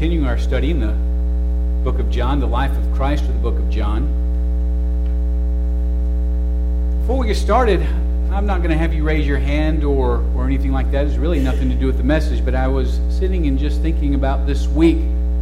continuing our study in the book of John, the life of Christ, or the book of John. Before we get started, I'm not going to have you raise your hand or anything like that. It's really nothing to do with the message, but I was sitting and just thinking about this week,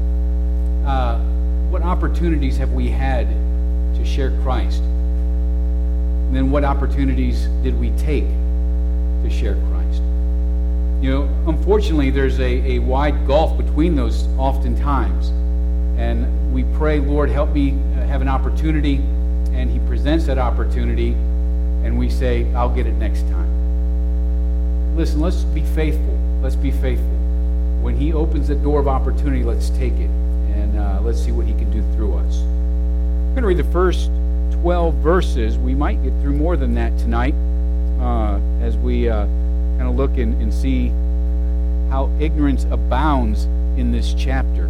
what opportunities have we had to share Christ? And then what opportunities did we take to share Christ? You know, unfortunately, there's a wide gulf between those oftentimes. And we pray, Lord, help me have an opportunity, and He presents that opportunity, and we say, I'll get it next time. Listen, let's be faithful. Let's be faithful. When He opens the door of opportunity, let's take it, and let's see what He can do through us. I'm going to read the first 12 verses. We might get through more than that tonight as we kind of look and see how ignorance abounds in this chapter.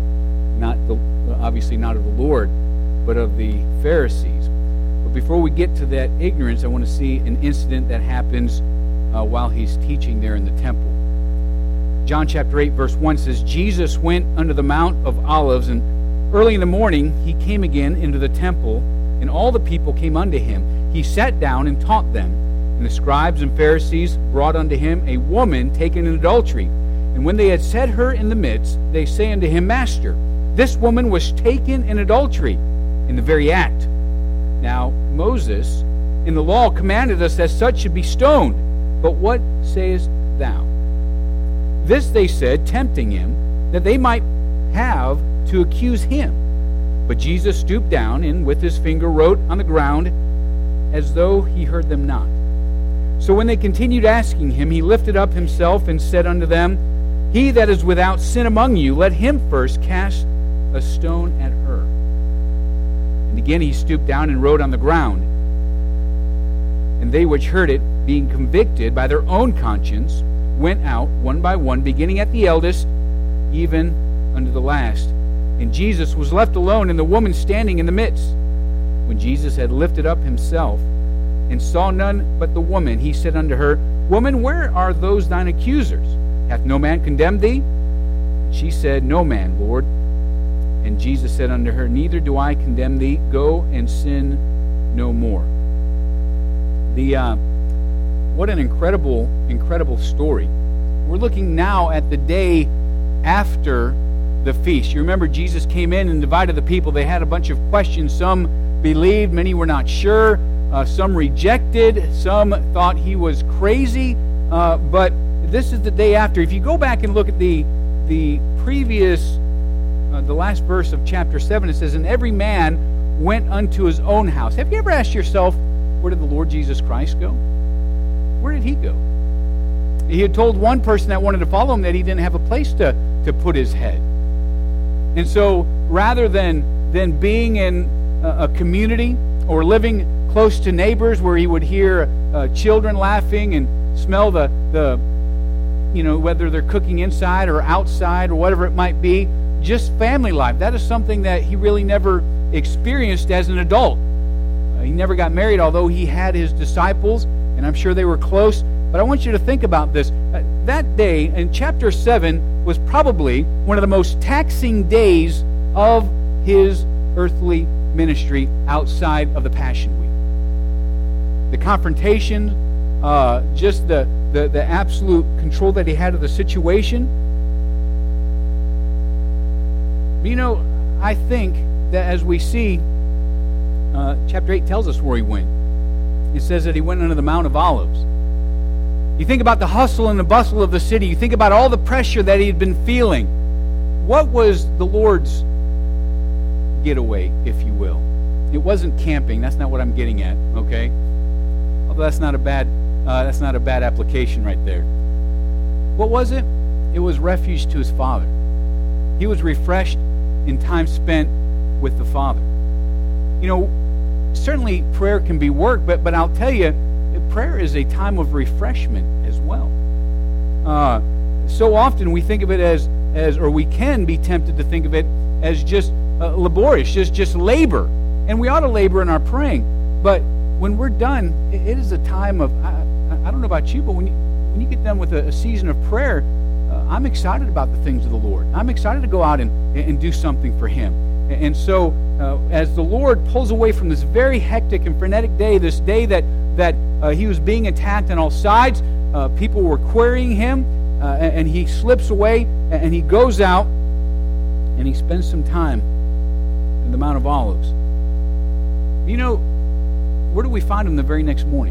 Obviously not of the Lord, but of the Pharisees. But before we get to that ignorance, I want to see an incident that happens while He's teaching there in the temple. John chapter 8, verse 1 says, Jesus went unto the Mount of Olives, and early in the morning He came again into the temple, and all the people came unto Him. He sat down and taught them. And the scribes and Pharisees brought unto Him a woman taken in adultery. And when they had set her in the midst, they say unto Him, Master, this woman was taken in adultery in the very act. Now Moses in the law commanded us that such should be stoned. But what sayest thou? This they said, tempting Him, that they might have to accuse Him. But Jesus stooped down and with His finger wrote on the ground as though He heard them not. So when they continued asking Him, He lifted up Himself and said unto them, He that is without sin among you, let him first cast a stone at her. And again He stooped down and wrote on the ground. And they which heard it, being convicted by their own conscience, went out one by one, beginning at the eldest, even unto the last. And Jesus was left alone, and the woman standing in the midst. When Jesus had lifted up Himself, and saw none but the woman, He said unto her, Woman, where are those thine accusers? Hath no man condemned thee? And she said, No man, Lord. And Jesus said unto her, Neither do I condemn thee. Go and sin no more. What an incredible story. We're looking now at the day after the feast. You remember Jesus came in and divided the people. They had a bunch of questions. Some believed, many were not sure. Some rejected, some thought He was crazy, but this is the day after. If you go back and look at the previous, the last verse of chapter 7, it says, And every man went unto his own house. Have you ever asked yourself, where did the Lord Jesus Christ go? Where did He go? He had told one person that wanted to follow Him that He didn't have a place to put His head. And so rather than being in a community or living close to neighbors where He would hear children laughing and smell the whether they're cooking inside or outside or whatever it might be, just family life. That is something that He really never experienced as an adult. He never got married, although He had His disciples, and I'm sure they were close. But I want you to think about this. That day in chapter 7 was probably one of the most taxing days of His earthly ministry outside of the Passion Week. The confrontation, just the absolute control that He had of the situation. But I think that as we see, chapter 8 tells us where He went. It says that He went unto the Mount of Olives. You think about the hustle and the bustle of the city. You think about all the pressure that He had been feeling. What was the Lord's getaway, if you will? It wasn't camping. That's not what I'm getting at, okay? Although that's not a bad application right there. What was it? It was refuge to His Father. He was refreshed in time spent with the Father. Certainly prayer can be work, but I'll tell you, prayer is a time of refreshment as well. So often we think of it as or we can be tempted to think of it as just laborious, just labor. And we ought to labor in our praying. But when we're done, it is a time of, I don't know about you, but when you get done with a season of prayer, I'm excited about the things of the Lord. I'm excited to go out and do something for Him. And so as the Lord pulls away from this very hectic and frenetic day, this day that He was being attacked on all sides, people were querying Him, and He slips away, and He goes out, and He spends some time in the Mount of Olives. You know, where do we find Him the very next morning?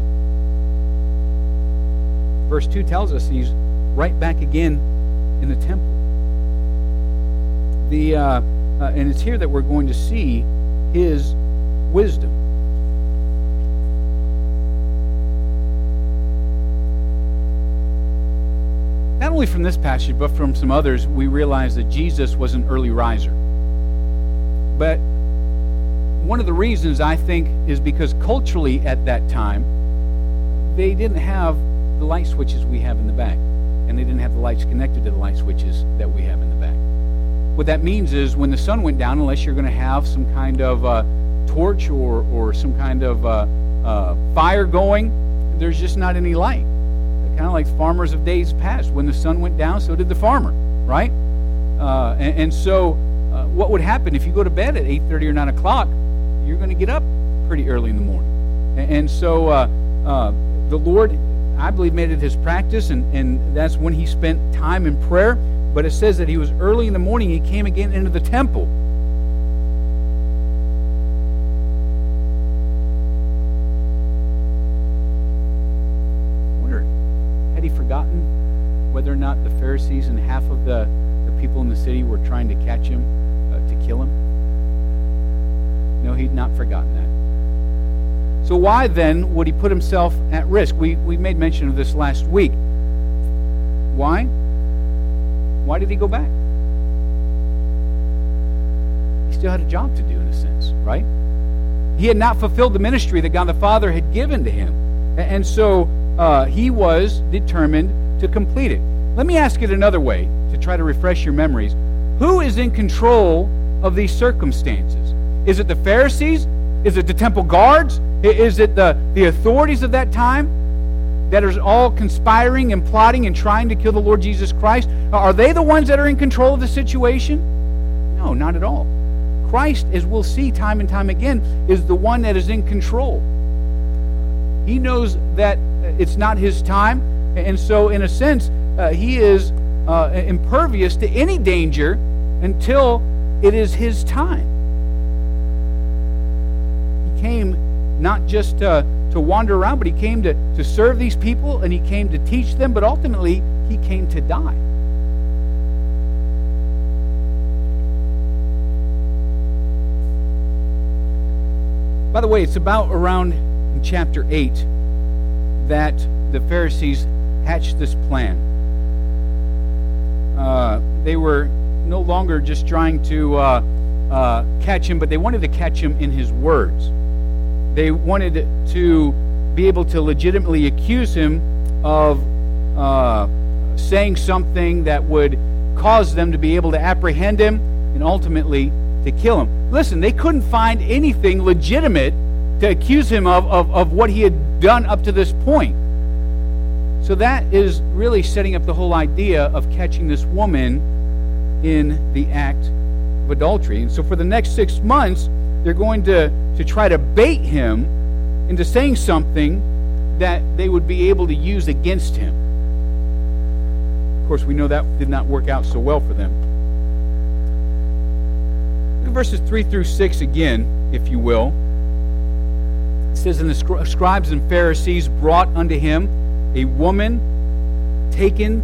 Verse 2 tells us He's right back again in the temple. And it's here that we're going to see His wisdom. Not only from this passage, but from some others, we realize that Jesus was an early riser. But one of the reasons, I think, is because culturally at that time, they didn't have the light switches we have in the back. And they didn't have the lights connected to the light switches that we have in the back. What that means is when the sun went down, unless you're going to have some kind of torch or some kind of fire going, there's just not any light. Kind of like farmers of days past. When the sun went down, so did the farmer, right? And so what would happen if you go to bed at 8:30 or 9 o'clock, you're going to get up pretty early in the morning. And so the Lord, I believe, made it His practice, and that's when He spent time in prayer. But it says that He was early in the morning, He came again into the temple. I wonder, had He forgotten whether or not the Pharisees and half of the people in the city were trying to catch Him, to kill Him? No, He'd not forgotten that. So why then would He put Himself at risk? We made mention of this last week. Why? Why did He go back? He still had a job to do, in a sense, right? He had not fulfilled the ministry that God the Father had given to Him. And so He was determined to complete it. Let me ask it another way to try to refresh your memories. Who is in control of these circumstances? Is it the Pharisees? Is it the temple guards? Is it the authorities of that time that are all conspiring and plotting and trying to kill the Lord Jesus Christ? Are they the ones that are in control of the situation? No, not at all. Christ, as we'll see time and time again, is the one that is in control. He knows that it's not His time, and so in a sense, He is impervious to any danger until it is His time. He came not just to wander around, but He came to serve these people, and He came to teach them, but ultimately He came to die. By the way, it's about around in chapter 8 that the Pharisees hatched this plan. They were no longer just trying to catch Him, but they wanted to catch Him in His words. They wanted to be able to legitimately accuse Him of saying something that would cause them to be able to apprehend Him and ultimately to kill Him. Listen, they couldn't find anything legitimate to accuse Him of what He had done up to this point. So that is really setting up the whole idea of catching this woman in the act of adultery. And so for the next 6 months, they're going to try to bait Him into saying something that they would be able to use against Him. Of course, we know that did not work out so well for them. Look at verses 3 through 6 again, if you will. It says, "And the scribes and Pharisees brought unto Him a woman taken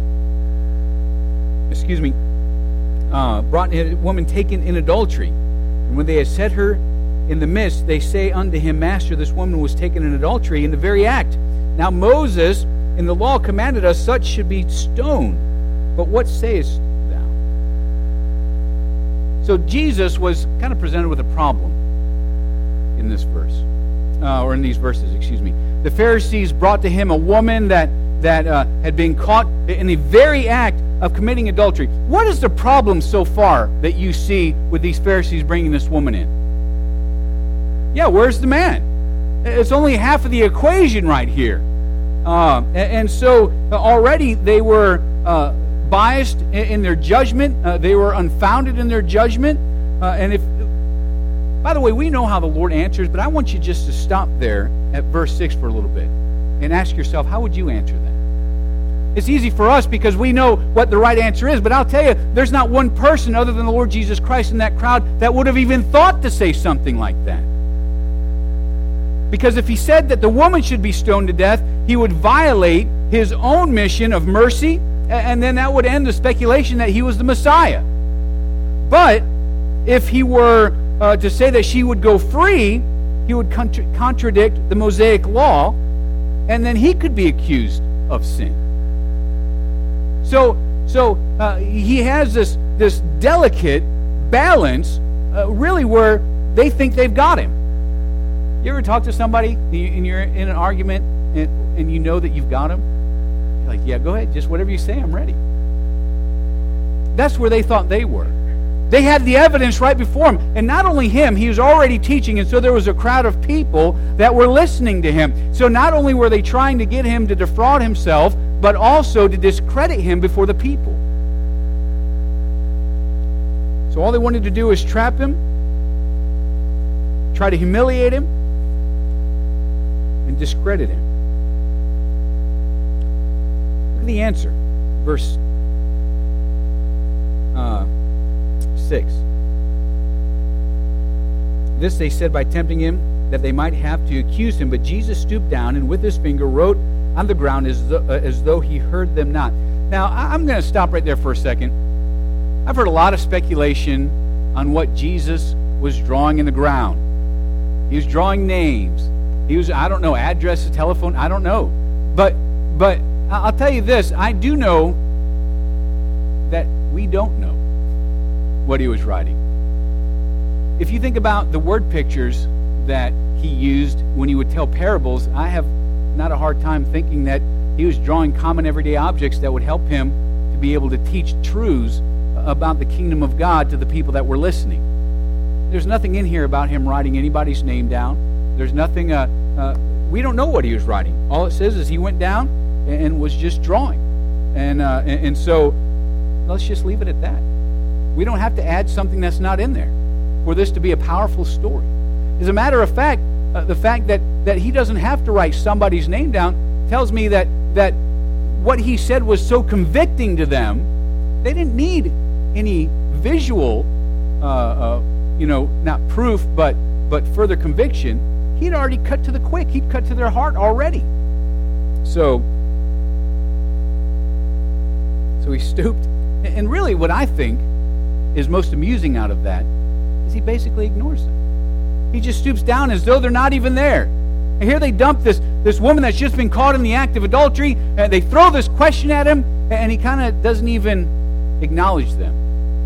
in adultery. And when they had set her in the midst, they say unto Him, Master, this woman was taken in adultery in the very act. Now Moses in the law commanded us such should be stoned. But what sayest thou?" So Jesus was kind of presented with a problem in this verse. Or in these verses, excuse me. The Pharisees brought to Him a woman that had been caught in the very act of committing adultery. What is the problem so far that you see with these Pharisees bringing this woman in? Yeah, where's the man? It's only half of the equation right here. And so already they were biased in their judgment. They were unfounded in their judgment. By the way, we know how the Lord answers, but I want you just to stop there at verse 6 for a little bit and ask yourself, how would you answer that? It's easy for us because we know what the right answer is, but I'll tell you, there's not one person other than the Lord Jesus Christ in that crowd that would have even thought to say something like that. Because if he said that the woman should be stoned to death, he would violate his own mission of mercy, and then that would end the speculation that he was the Messiah. But if he were to say that she would go free, he would contradict the Mosaic law, and then he could be accused of sin. So he has this delicate balance, really, where they think they've got him. You ever talk to somebody and you're in an argument and you know that you've got him? You're like, yeah, go ahead, just whatever you say, I'm ready. That's where they thought they were. They had the evidence right before him. And not only him, he was already teaching, and so there was a crowd of people that were listening to him. So not only were they trying to get him to defraud himself, but also to discredit him before the people. So all they wanted to do was trap him, try to humiliate him, and discredit him. Look at the answer. Verse 6. This they said by tempting him, that they might have to accuse him. But Jesus stooped down and with his finger wrote on the ground as though he heard them not. Now, I'm going to stop right there for a second. I've heard a lot of speculation on what Jesus was drawing in the ground. He was drawing names. He was, I don't know, addresses, telephone, I don't know. But I'll tell you this, I do know that we don't know what he was writing. If you think about the word pictures that he used when he would tell parables, I have not a hard time thinking that he was drawing common everyday objects that would help him to be able to teach truths about the kingdom of God to the people that were listening. There's nothing in here about him writing anybody's name down. There's nothing, we don't know what he was writing. All it says is he went down and was just drawing. And so let's just leave it at that. We don't have to add something that's not in there for this to be a powerful story. As a matter of fact, the fact that he doesn't have to write somebody's name down tells me that what he said was so convicting to them, they didn't need any visual, not proof, but further conviction. He'd already cut to the quick. He'd cut to their heart already. So he stooped. And really what I think is most amusing out of that is he basically ignores them. He just stoops down as though they're not even there. And here they dump this woman that's just been caught in the act of adultery, and they throw this question at him, and he kind of doesn't even acknowledge them.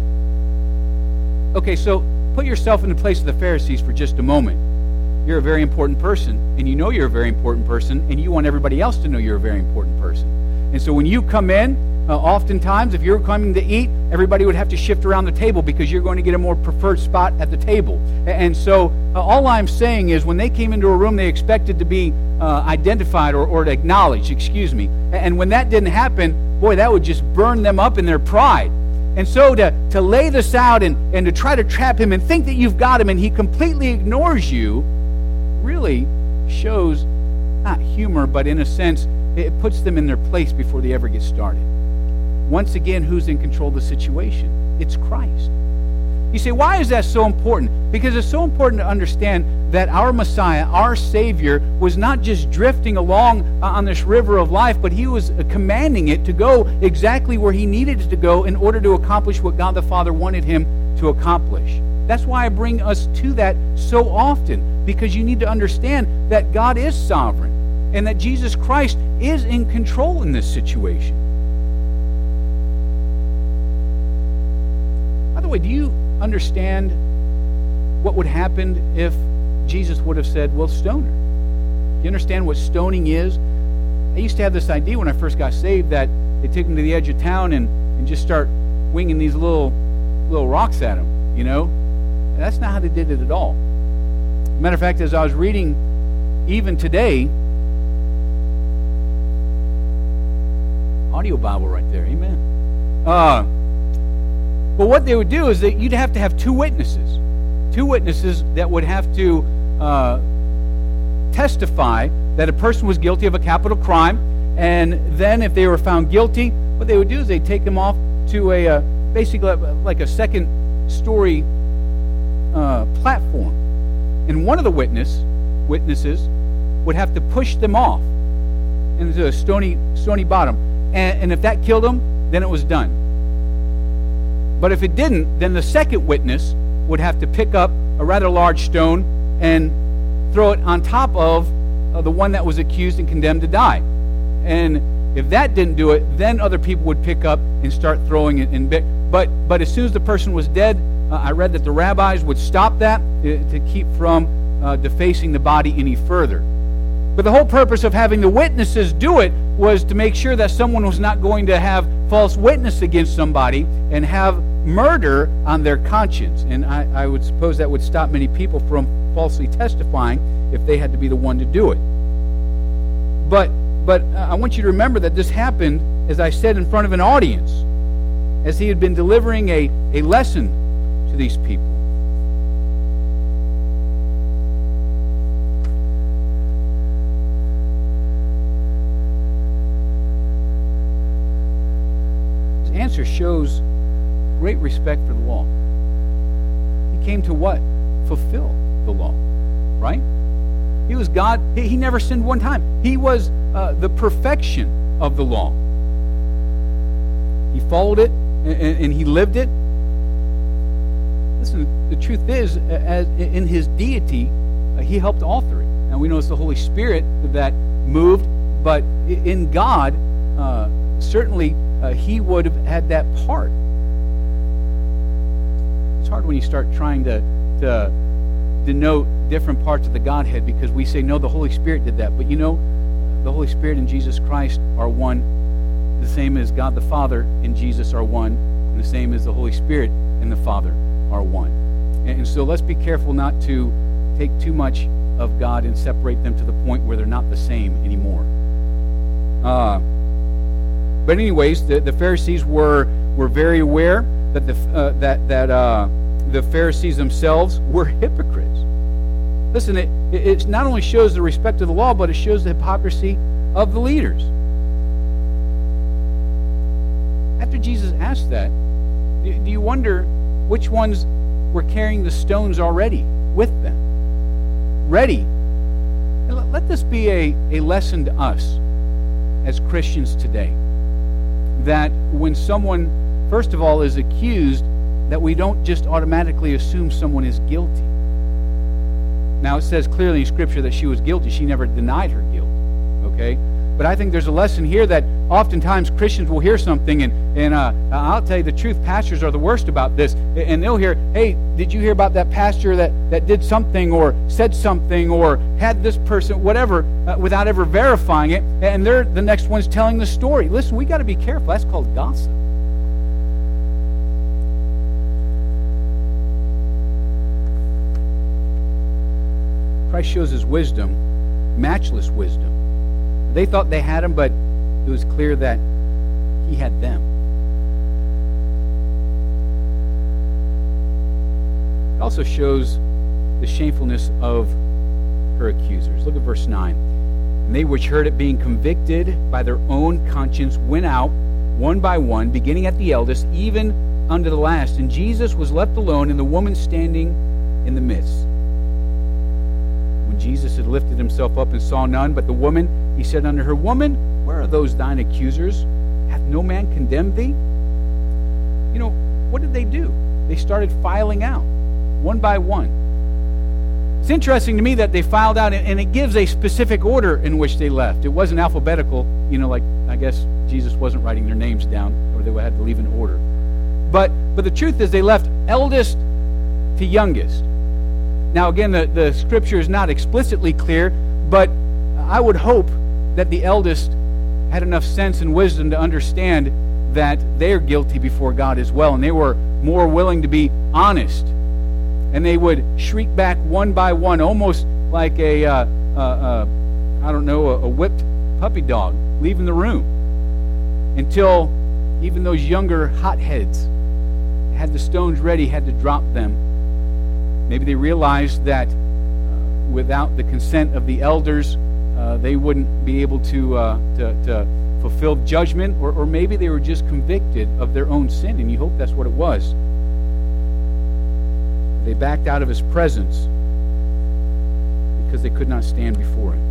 Okay, so put yourself in the place of the Pharisees for just a moment. You're a very important person, and you know you're a very important person, and you want everybody else to know you're a very important person. And so when you come in, oftentimes, if you're coming to eat, everybody would have to shift around the table because you're going to get a more preferred spot at the table. And so all I'm saying is when they came into a room, they expected to be identified or acknowledged, And when that didn't happen, boy, that would just burn them up in their pride. And so to lay this out and to try to trap him and think that you've got him and he completely ignores you really shows not humor, but in a sense, it puts them in their place before they ever get started. Once again, who's in control of the situation? It's Christ. You say, why is that so important? Because it's so important to understand that our Messiah, our Savior, was not just drifting along on this river of life, but he was commanding it to go exactly where he needed it to go in order to accomplish what God the Father wanted him to accomplish. That's why I bring us to that so often, because you need to understand that God is sovereign and that Jesus Christ is in control in this situation. By the way, do you understand what would happen if Jesus would have said, well, stone her? Do you understand what stoning is? I used to have this idea when I first got saved that they take them to the edge of town and just start winging these little rocks at them, And that's not how they did it at all. Matter of fact, as I was reading even today, audio Bible right there, amen. But what they would do is that you'd have to have two witnesses that would have to testify that a person was guilty of a capital crime, and then if they were found guilty, what they would do is they'd take them off to a basically like a second-story platform, and one of the witnesses would have to push them off into a stony bottom, and if that killed them, then it was done. But if it didn't, then the second witness would have to pick up a rather large stone and throw it on top of the one that was accused and condemned to die. And if that didn't do it, then other people would pick up and start throwing it in. But as soon as the person was dead, I read that the rabbis would stop that to keep from defacing the body any further. But the whole purpose of having the witnesses do it was to make sure that someone was not going to have false witness against somebody and have murder on their conscience. And I would suppose that would stop many people from falsely testifying if they had to be the one to do it. But I want you to remember that this happened, as I said, in front of an audience, as he had been delivering a lesson to these people. His answer shows great respect for the law. He came to what? Fulfill the law, right? He was God. He never sinned one time. He was the perfection of the law. He followed it and he lived it. Listen, the truth is, as in his deity, he helped author it. Now we know it's the Holy Spirit that moved, but in God, certainly he would have had that part. It's hard when you start trying to denote different parts of the Godhead, because we say, no, the Holy Spirit did that. But you know, the Holy Spirit and Jesus Christ are one, the same as God the Father and Jesus are one, and the same as the Holy Spirit and the Father are one. And so let's be careful not to take too much of God and separate them to the point where they're not the same anymore. But anyways, the Pharisees were very aware that the Pharisees themselves were hypocrites. Listen, it not only shows the respect of the law, but it shows the hypocrisy of the leaders. After Jesus asked that, do you wonder which ones were carrying the stones already with them? Ready. And let this be a lesson to us as Christians today. That when someone, first of all, is accused, that we don't just automatically assume someone is guilty. Now, it says clearly in Scripture that she was guilty. She never denied her guilt, okay? But I think there's a lesson here that oftentimes Christians will hear something, and I'll tell you the truth, pastors are the worst about this, and they'll hear, hey, did you hear about that pastor that did something or said something or had this person, whatever, without ever verifying it, and they're the next ones telling the story. Listen, we got to be careful. That's called gossip. Christ shows his wisdom, matchless wisdom. They thought they had him, but it was clear that he had them. It also shows the shamefulness of her accusers. Look at verse 9. And they which heard it, being convicted by their own conscience, went out one by one, beginning at the eldest, even unto the last. And Jesus was left alone, and the woman standing in the midst. When Jesus had lifted himself up and saw none but the woman, he said unto her, Woman, where are those thine accusers? Hath no man condemned thee? You know, what did they do? They started filing out, one by one. It's interesting to me that they filed out, and it gives a specific order in which they left. It wasn't alphabetical, like I guess Jesus wasn't writing their names down, or they would have to leave in order. But the truth is they left eldest to youngest. Now, again, the Scripture is not explicitly clear, but I would hope that the eldest had enough sense and wisdom to understand that they're guilty before God as well, and they were more willing to be honest. And they would shriek back one by one, almost like a whipped puppy dog leaving the room, until even those younger hotheads had the stones ready, had to drop them. Maybe they realized that without the consent of the elders, they wouldn't be able to fulfill judgment, or maybe they were just convicted of their own sin, and you hope that's what it was. They backed out of his presence because they could not stand before him.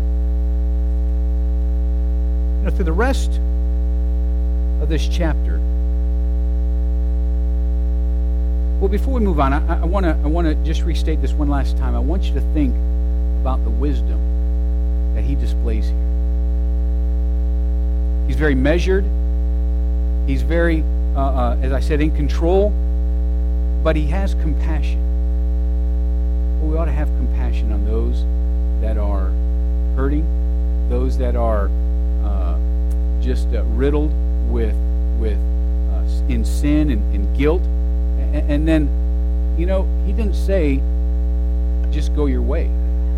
Through the rest of this chapter, well, before we move on, I want to just restate this one last time. I want you to think about the wisdom that he displays here. He's very measured. He's very, as I said, in control. But he has compassion. Well, we ought to have compassion on those that are hurting, those that are just riddled with in sin and guilt. And then, he didn't say, just go your way.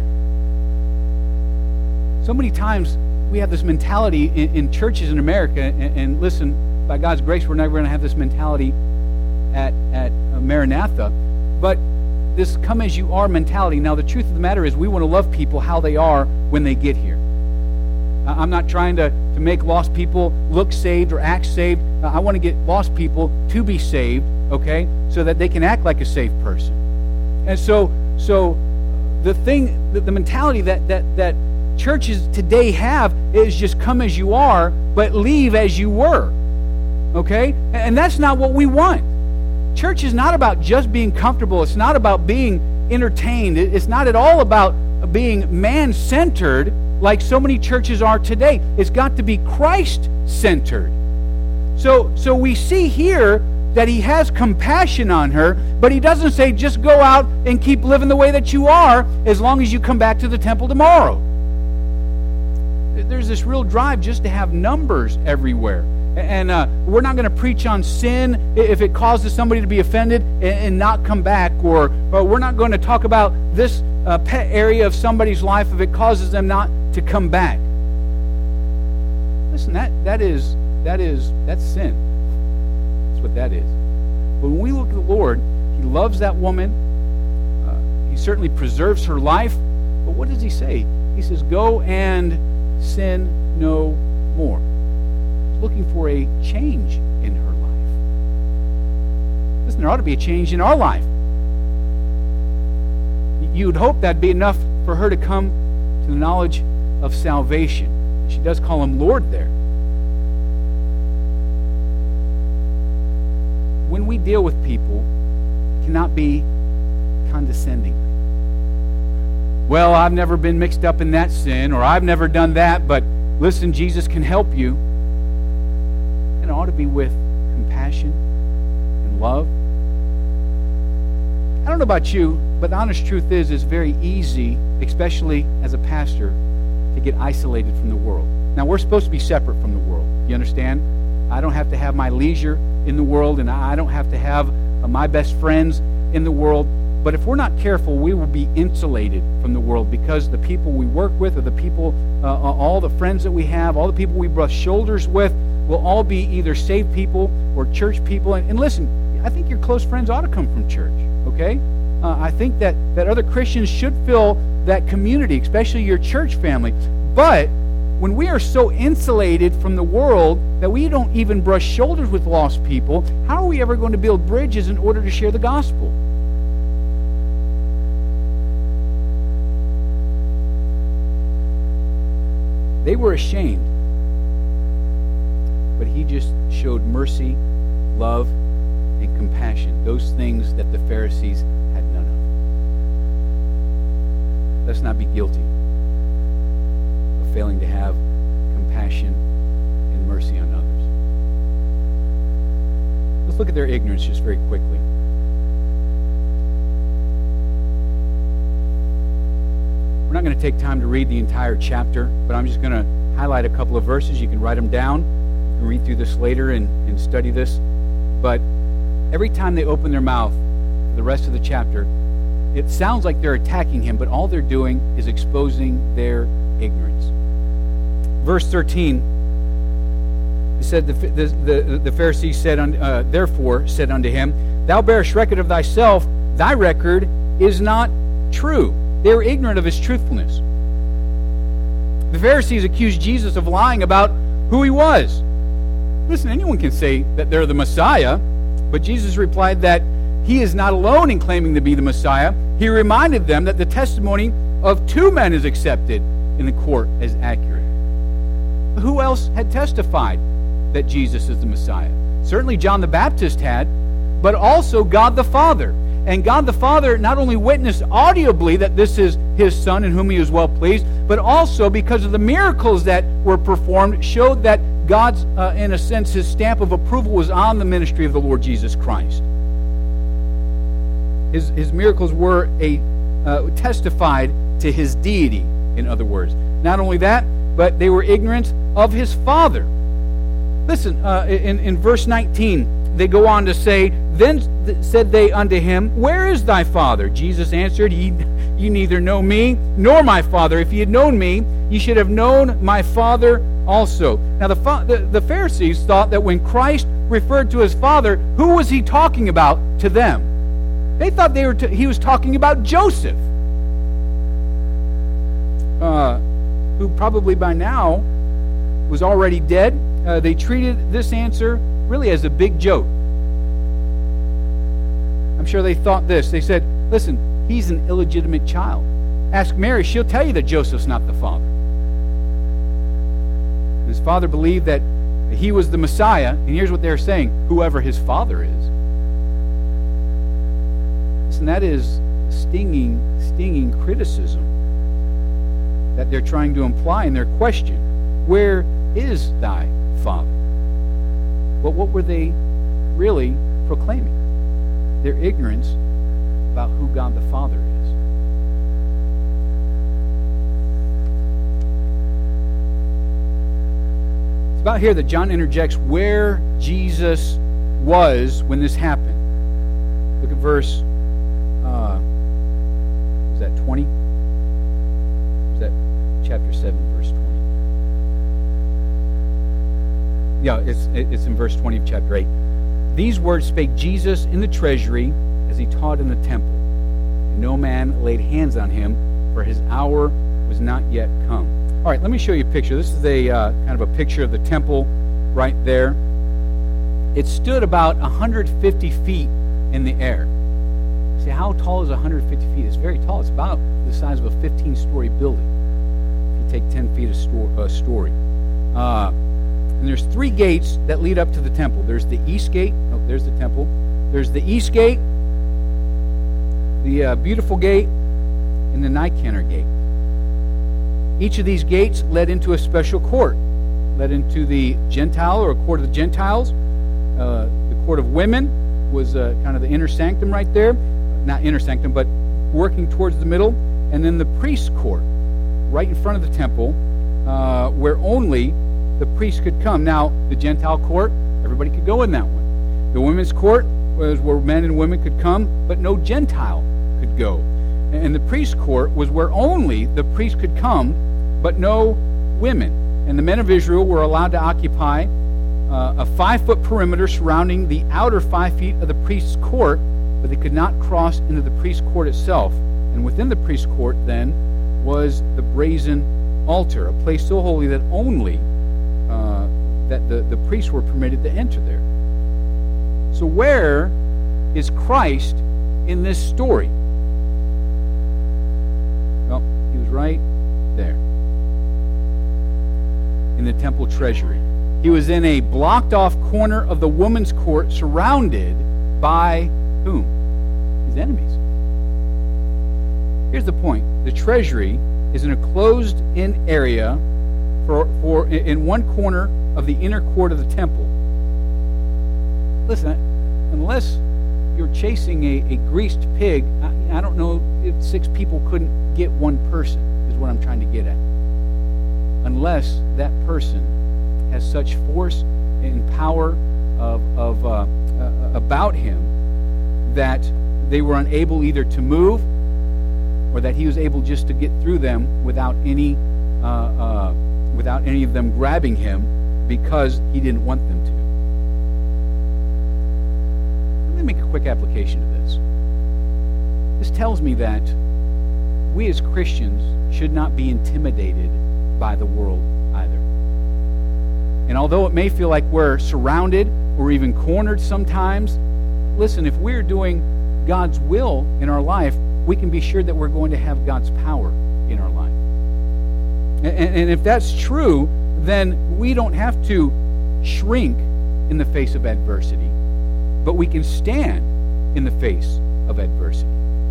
So many times we have this mentality in churches in America, and listen, by God's grace, we're never going to have this mentality at Maranatha, but this come-as-you-are mentality. Now, the truth of the matter is we want to love people how they are when they get here. I'm not trying to make lost people look saved or act saved. I want to get lost people to be saved, okay, so that they can act like a saved person. And so the mentality that churches today have is just come as you are, but leave as you were, okay? And that's not what we want. Church is not about just being comfortable. It's not about being entertained. It's not at all about being man-centered like so many churches are today. It's got to be Christ-centered. So we see here that he has compassion on her, but he doesn't say just go out and keep living the way that you are as long as you come back to the temple tomorrow. There's this real drive just to have numbers everywhere. And we're not going to preach on sin if it causes somebody to be offended and not come back, or we're not going to talk about this pet area of somebody's life if it causes them not to come back. Listen, that's sin. That's what that is. But when we look at the Lord, he loves that woman. He certainly preserves her life. But what does he say? He says, go and sin no more. Looking for a change in her life. Listen, there ought to be a change in our life. You would hope that'd be enough for her to come to the knowledge of salvation. She does call him Lord there. When we deal with people, it cannot be condescendingly. Well, I've never been mixed up in that sin, or I've never done that, but listen, Jesus can help you. It ought to be with compassion and love. I don't know about you, but the honest truth is it's very easy, especially as a pastor, to get isolated from the world. Now, we're supposed to be separate from the world. You understand? I don't have to have my leisure in the world, and I don't have to have my best friends in the world. But if we're not careful, we will be insulated from the world, because the people we work with, or the people, all the friends that we have, all the people we brush shoulders with, will all be either saved people or church people. And listen, I think your close friends ought to come from church, okay? I think that other Christians should feel that community, especially your church family. But when we are so insulated from the world that we don't even brush shoulders with lost people, how are we ever going to build bridges in order to share the gospel? They were ashamed, but he just showed mercy, love, and compassion, those things that the Pharisees had none of. Let's not be guilty of failing to have compassion and mercy on others. Let's look at their ignorance just very quickly. We're not going to take time to read the entire chapter, but I'm just going to highlight a couple of verses. You can write them down. You can read through this later and study this. But every time they open their mouth, the rest of the chapter, it sounds like they're attacking him, but all they're doing is exposing their ignorance. Verse 13, He said, the Pharisees said, therefore said unto him, Thou bearest record of thyself, thy record is not true. They were ignorant of his truthfulness. The Pharisees accused Jesus of lying about who he was. Listen, anyone can say that they're the Messiah, but Jesus replied that he is not alone in claiming to be the Messiah. He reminded them that the testimony of two men is accepted in the court as accurate. But who else had testified that Jesus is the Messiah? Certainly John the Baptist had, but also God the Father. And God the Father not only witnessed audibly that this is his Son in whom he is well pleased, but also because of the miracles that were performed, showed that God's, in a sense, his stamp of approval was on the ministry of the Lord Jesus Christ. His miracles were testified to his deity, in other words. Not only that, but they were ignorant of his Father. Listen, in verse 19, they go on to say, Then said they unto him, Where is thy Father? Jesus answered, Ye neither know me nor my Father. If ye had known me, ye should have known my Father also. Now the Pharisees thought that when Christ referred to his Father, who was he talking about to them? They thought he was talking about Joseph, who probably by now was already dead. They treated this answer really as a big joke. I'm sure they thought this. They said, listen, he's an illegitimate child. Ask Mary, she'll tell you that Joseph's not the father. His father believed that he was the Messiah, and here's what they're saying, whoever his father is. Listen, that is stinging criticism that they're trying to imply in their question. Where is thy Father? But what were they really proclaiming? Their ignorance about who God the Father is. It's about here that John interjects where Jesus was when this happened. Look at verse, was that 20? Was that chapter 7, verse 20? Yeah, it's in verse 20 of chapter 8. These words spake Jesus in the treasury as he taught in the temple. And no man laid hands on him, for his hour was not yet come. All right, let me show you a picture. This is a kind of a picture of the temple right there. It stood about 150 feet in the air. See, how tall is 150 feet? It's very tall. It's about the size of a 15-story building. If you take 10 feet a story. And there's 3 gates that lead up to the temple. There's the east gate. Oh, there's the temple. There's the east gate, the beautiful gate, and the Nicanor gate. Each of these gates led into a special court. Led into the Gentile, or a court of the Gentiles. The court of women was kind of the inner sanctum right there. Not inner sanctum, but working towards the middle. And then the priest's court, right in front of the temple, where only the priest could come. Now, the Gentile court, everybody could go in that one. The women's court was where men and women could come, but no Gentile could go. And the priest's court was where only the priest could come, but no women. And the men of Israel were allowed to occupy a 5-foot perimeter surrounding the outer 5 feet of the priest's court, but they could not cross into the priest's court itself. And within the priest's court, then, was the brazen altar, a place so holy that only that the priests were permitted to enter there. So where is Christ in this story? Well, he was right there in the temple treasury. He was in a blocked-off corner of the women's court, surrounded by whom? His enemies. Here's the point. The treasury is in a closed-in area for in one corner of the inner court of the temple. Listen, unless you're chasing a greased pig, I don't know if 6 people couldn't get one person, is what I'm trying to get at. Unless that person has such force and power about him that they were unable either to move or that he was able just to get through them without any of them grabbing him because he didn't want them to. Let me make a quick application of this. This tells me that we as Christians should not be intimidated by the world either. And although it may feel like we're surrounded or even cornered sometimes, listen, if we're doing God's will in our life, we can be sure that we're going to have God's power in our life. And if that's true, then we don't have to shrink in the face of adversity, but we can stand in the face of adversity.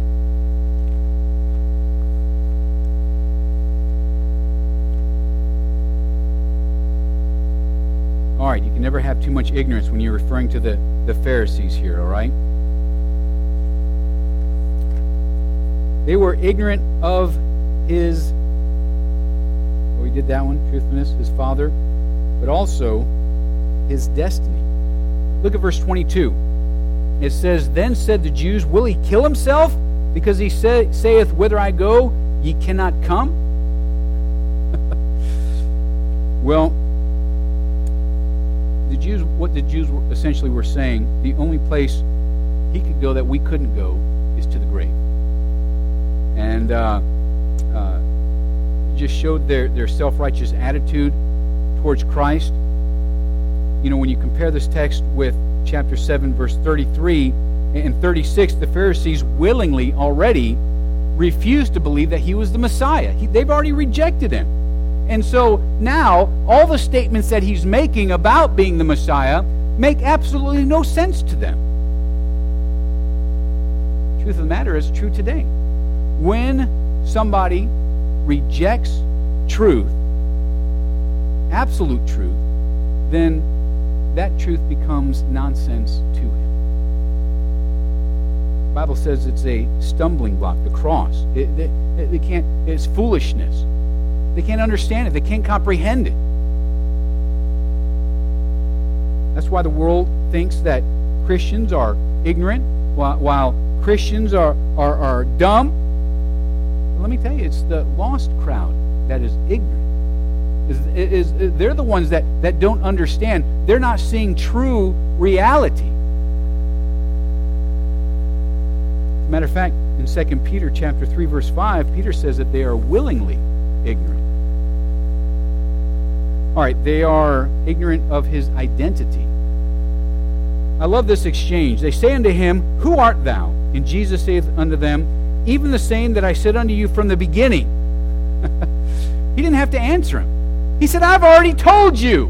All right, you can never have too much ignorance when you're referring to the Pharisees here, all right? They were ignorant of his, we did that one, truthfulness, his father, but also his destiny. Look at verse 22. It says, Then said the Jews, Will he kill himself? Because he saith, Whither I go, ye cannot come. Well, what the Jews essentially were saying, the only place he could go that we couldn't go is to the grave. And just showed their self-righteous attitude towards Christ. You know, when you compare this text with chapter 7, verse 33 and 36, the Pharisees willingly already refused to believe that he was the Messiah. They've already rejected him. And so now, all the statements that he's making about being the Messiah make absolutely no sense to them. The truth of the matter is true today. When somebody rejects truth, absolute truth, then that truth becomes nonsense to him. The Bible says it's a stumbling block, the cross. They can't, it's foolishness. They can't understand it. They can't comprehend it. That's why the world thinks that Christians are ignorant, while Christians are dumb. But let me tell you, it's the lost crowd that is ignorant. They're the ones that don't understand. They're not seeing true reality. As a matter of fact, in 2 Peter chapter 3, verse 5, Peter says that they are willingly ignorant. All right, they are ignorant of his identity. I love this exchange. They say unto him, Who art thou? And Jesus saith unto them, Even the same that I said unto you from the beginning. He didn't have to answer him. He said, I've already told you.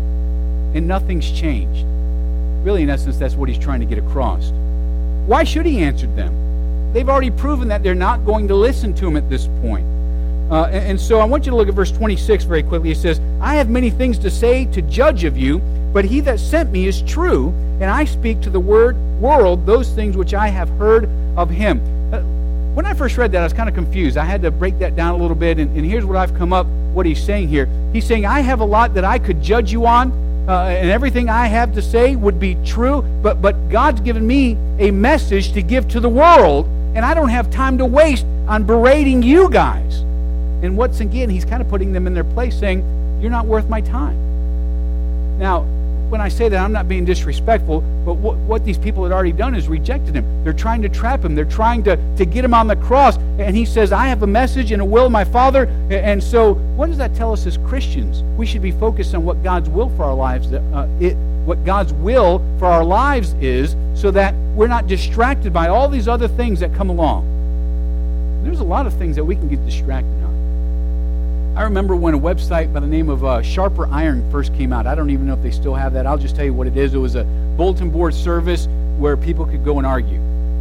And nothing's changed. Really, in essence, that's what he's trying to get across. Why should he answer them? They've already proven that they're not going to listen to him at this point. And so I want you to look at verse 26 very quickly. It says, I have many things to say to judge of you, but he that sent me is true, and I speak to the world those things which I have heard of him. When I first read that, I was kind of confused. I had to break that down a little bit, and here's what I've come up, what he's saying here. He's saying, I have a lot that I could judge you on, and everything I have to say would be true, but God's given me a message to give to the world, and I don't have time to waste on berating you guys. And once again, he's kind of putting them in their place, saying, you're not worth my time. Now, when I say that, I'm not being disrespectful, but what these people had already done is rejected him. They're trying to trap him. They're trying to get him on the cross. And he says, I have a message and a will of my Father. And so what does that tell us as Christians? We should be focused on what God's will for our lives, what God's will for our lives is, so that we're not distracted by all these other things that come along. There's a lot of things that we can get distracted on. I remember when a website by the name of Sharper Iron first came out. I don't even know if they still have that. I'll just tell you what it is. It was a bulletin board service where people could go and argue.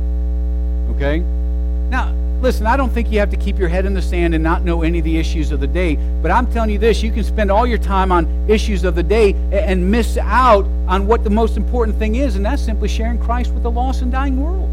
Okay? Now, listen, I don't think you have to keep your head in the sand and not know any of the issues of the day. But I'm telling you this, you can spend all your time on issues of the day and miss out on what the most important thing is, and that's simply sharing Christ with the lost and dying world.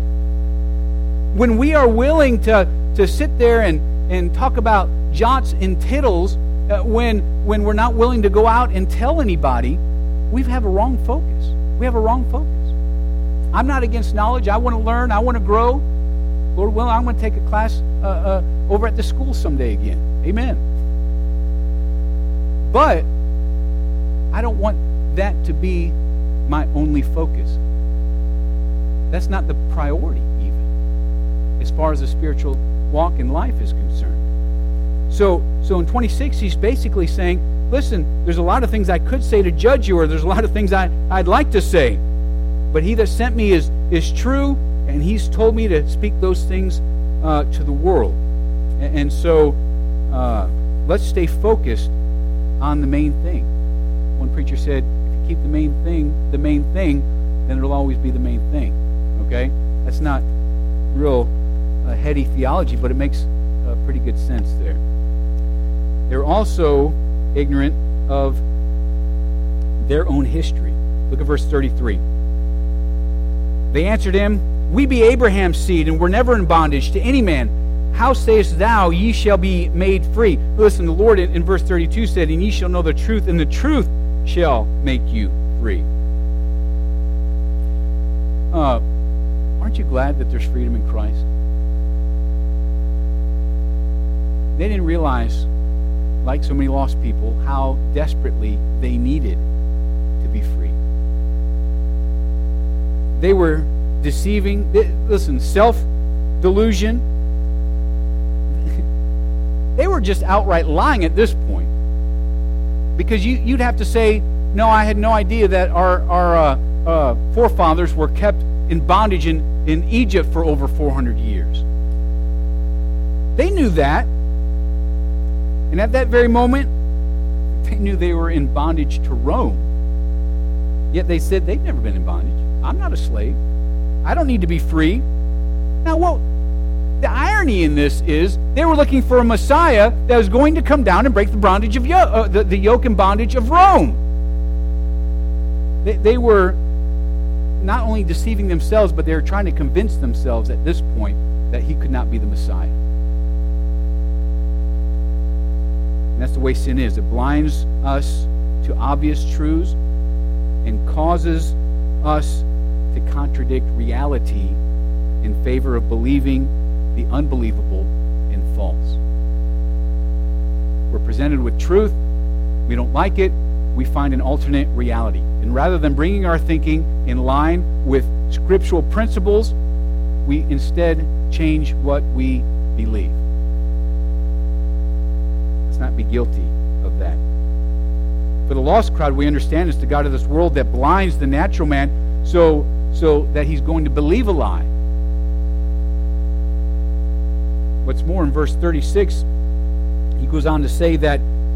When we are willing to sit there and talk about jots and tittles, when we're not willing to go out and tell anybody, we have a wrong focus. We have a wrong focus. I'm not against knowledge. I want to learn. I want to grow. Lord willing, I'm going to take a class over at the school someday again. Amen. But I don't want that to be my only focus. That's not the priority, even, as far as the spiritual walk in life is concerned. So in 26, he's basically saying, listen, there's a lot of things I could say to judge you, or there's a lot of things I'd like to say. But he that sent me is true, and he's told me to speak those things to the world. And so let's stay focused on the main thing. One preacher said, if you keep the main thing, then it'll always be the main thing. Okay? That's not real heady theology, but it makes pretty good sense there. They're also ignorant of their own history. Look at verse 33. They answered him, we be Abraham's seed, and were never in bondage to any man. How sayest thou, ye shall be made free? Listen, the Lord in verse 32 said, and ye shall know the truth, and the truth shall make you free. Aren't you glad that there's freedom in Christ? They didn't realize, like so many lost people, how desperately they needed to be free. They were deceiving. Listen, self-delusion. They were just outright lying at this point. Because you'd have to say, no, I had no idea that our forefathers were kept in bondage in Egypt for over 400 years. They knew that. And at that very moment, they knew they were in bondage to Rome. Yet they said they've never been in bondage. I'm not a slave. I don't need to be free. Now, the irony in this is they were looking for a Messiah that was going to come down and break the bondage of the yoke and bondage of Rome. They were not only deceiving themselves, but they were trying to convince themselves at this point that he could not be the Messiah. And that's the way sin is. It blinds us to obvious truths and causes us to contradict reality in favor of believing the unbelievable and false. We're presented with truth. We don't like it. We find an alternate reality. And rather than bringing our thinking in line with scriptural principles, we instead change what we believe. Let's not be guilty of that. For the lost crowd, we understand it's the God of this world that blinds the natural man so that he's going to believe a lie. What's more, in verse 36, he goes on to say that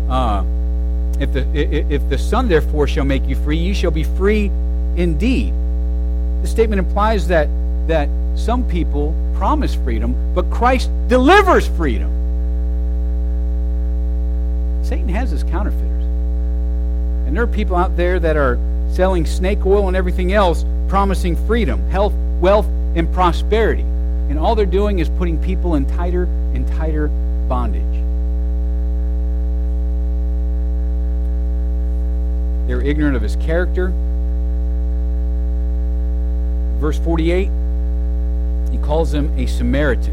if the Son therefore shall make you free, you shall be free indeed. This statement implies that some people promise freedom, but Christ delivers freedom. Satan has his counterfeiters. And there are people out there that are selling snake oil and everything else, promising freedom, health, wealth, and prosperity. And all they're doing is putting people in tighter and tighter bondage. They're ignorant of his character. Verse 48, he calls him a Samaritan.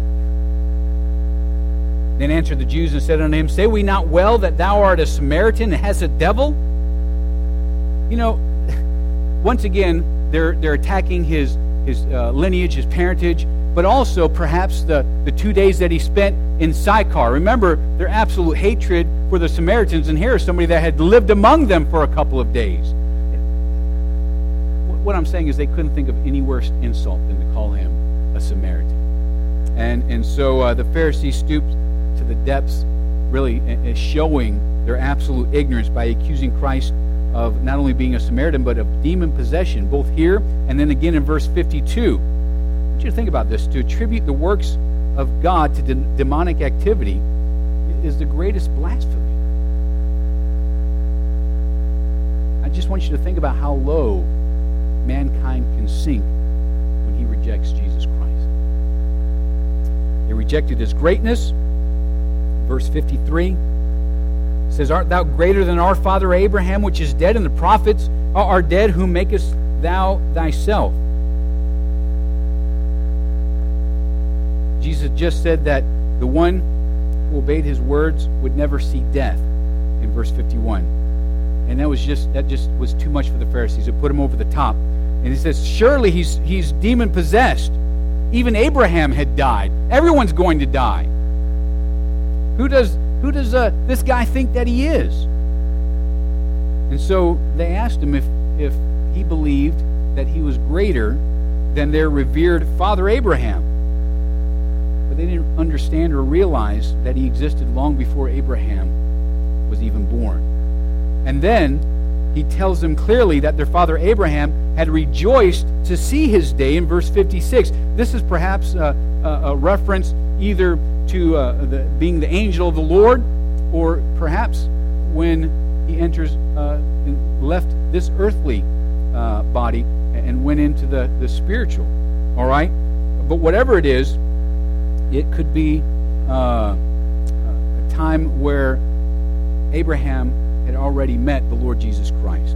Then answered the Jews and said unto him, say we not well that thou art a Samaritan and hast a devil? You know, once again, they're attacking his lineage, his parentage, but also perhaps the 2 days that he spent in Sychar. Remember, their absolute hatred for the Samaritans, and here is somebody that had lived among them for a couple of days. What I'm saying is they couldn't think of any worse insult than to call him a Samaritan. And so the Pharisees stooped to the depths, really showing their absolute ignorance by accusing Christ of not only being a Samaritan, but of demon possession, both here and then again in verse 52. I want you to think about this. To attribute the works of God to demonic activity is the greatest blasphemy. I just want you to think about how low mankind can sink when he rejects Jesus Christ. They rejected his greatness. Verse 53 says, art thou greater than our father Abraham, which is dead, and the prophets are dead, whom makest thou thyself? Jesus just said that the one who obeyed his words would never see death in verse 51. And that just was too much for the Pharisees. It put him over the top. And he says, surely he's demon-possessed. Even Abraham had died. Everyone's going to die. Who does this guy think that he is? And so they asked him if he believed that he was greater than their revered father Abraham. But they didn't understand or realize that he existed long before Abraham was even born. And then he tells them clearly that their father Abraham had rejoiced to see his day in verse 56. This is perhaps a reference either to being the angel of the Lord, or perhaps when he enters and left this earthly body and went into the spiritual. All right? But whatever it is, it could be a time where Abraham had already met the Lord Jesus Christ.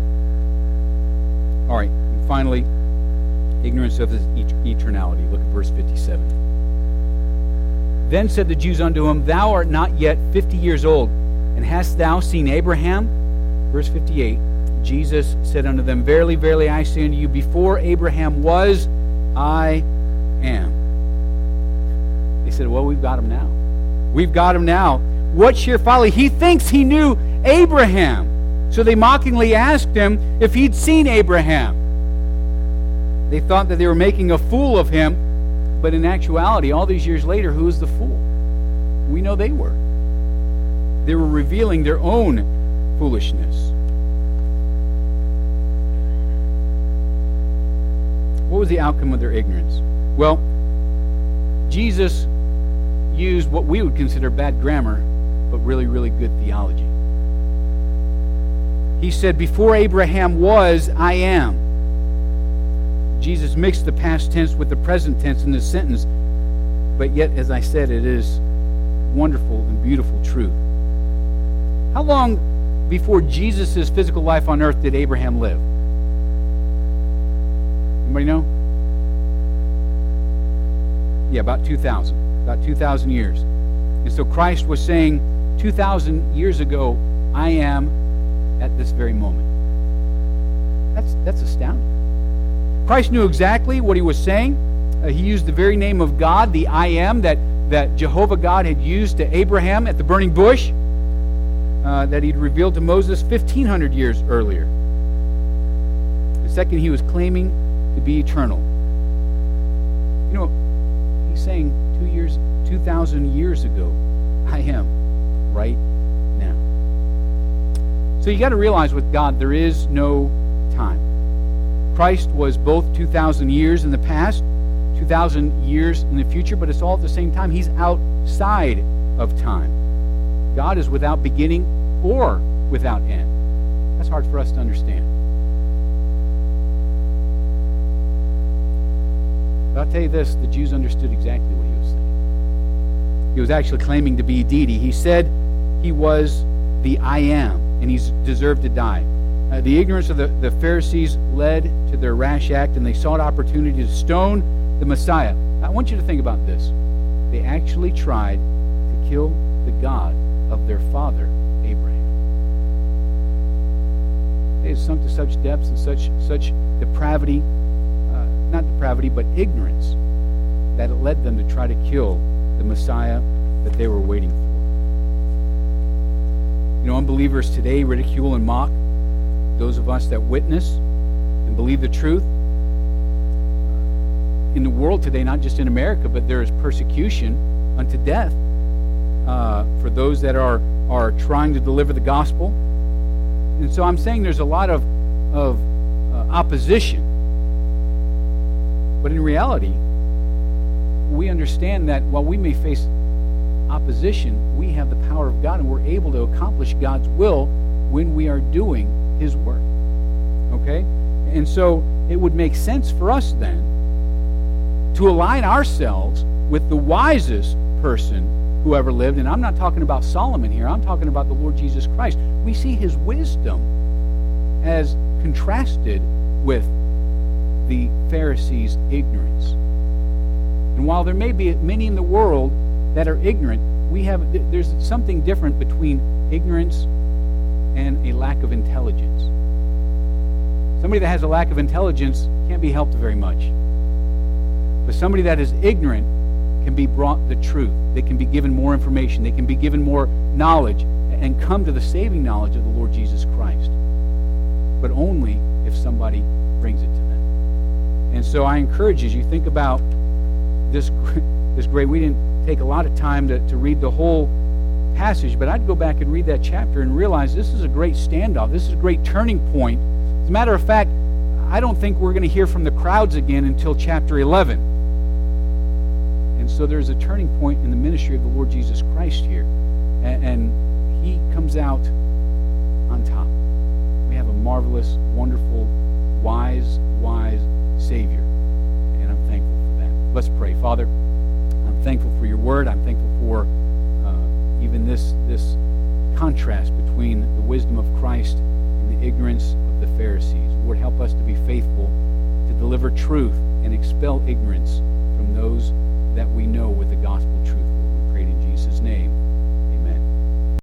All right, and finally, ignorance of his eternality. Look at verse 57. Then said the Jews unto him, Thou art not yet 50 years old, and hast thou seen Abraham? Verse 58, Jesus said unto them, Verily, verily, I say unto you, before Abraham was, I am. They said, well, we've got him now. We've got him now. What sheer folly. He thinks he knew Abraham. So they mockingly asked him if he'd seen Abraham. They thought that they were making a fool of him, but in actuality, all these years later, who is the fool? We know they were. They were revealing their own foolishness. What was the outcome of their ignorance? Well, Jesus used what we would consider bad grammar, but really, really good theology. He said, before Abraham was, I am. Jesus mixed the past tense with the present tense in this sentence, but yet, as I said, it is wonderful and beautiful truth. How long before Jesus' physical life on earth did Abraham live? Anybody know? Yeah, about 2,000. About 2,000 years. And so Christ was saying 2,000 years ago, I am at this very moment. That's astounding. Christ knew exactly what he was saying. He used the very name of God, the I am, that Jehovah God had used to Abraham at the burning bush, that he'd revealed to Moses 1,500 years earlier. The second, he was claiming to be eternal. You know, he's saying 2,000 years ago, I am right now. So you got to realize with God, there is no time. Christ was both 2,000 years in the past, 2,000 years in the future, but it's all at the same time. He's outside of time. God is without beginning or without end. That's hard for us to understand. But I'll tell you this, the Jews understood exactly what he was saying. He was actually claiming to be deity. He said he was the I am, and he's deserved to die. The ignorance of the Pharisees led to their rash act, and they sought opportunity to stone the Messiah. I want you to think about this. They actually tried to kill the God of their father, Abraham. They had sunk to such depths and such depravity, not depravity, but ignorance, that it led them to try to kill the Messiah that they were waiting for. You know, unbelievers today ridicule and mock those of us that witness and believe the truth. In the world today, not just in America, but there is persecution unto death for those that are trying to deliver the gospel. And so I'm saying there's a lot of opposition. But in reality, we understand that while we may face opposition, we have the power of God, and we're able to accomplish God's will when we are doing his work. Okay? And so it would make sense for us then to align ourselves with the wisest person who ever lived. And I'm not talking about Solomon here. I'm talking about the Lord Jesus Christ. We see his wisdom as contrasted with the Pharisees' ignorance. And while there may be many in the world that are ignorant, there's something different between ignorance and a lack of intelligence. Somebody that has a lack of intelligence can't be helped very much. But somebody that is ignorant can be brought the truth. They can be given more information. They can be given more knowledge and come to the saving knowledge of the Lord Jesus Christ. But only if somebody brings it to them. And so I encourage you, as you think about this great, we didn't take a lot of time to read the whole passage, but I'd go back and read that chapter and realize this is a great standoff. This is a great turning point. As a matter of fact, I don't think we're going to hear from the crowds again until chapter 11. And so there's a turning point in the ministry of the Lord Jesus Christ here. And he comes out on top. We have a marvelous, wonderful, wise Savior. And I'm thankful for that. Let's pray. Father, I'm thankful for your word. I'm thankful for even this contrast between the wisdom of Christ and the ignorance of the Pharisees. Lord, help us to be faithful to deliver truth and expel ignorance from those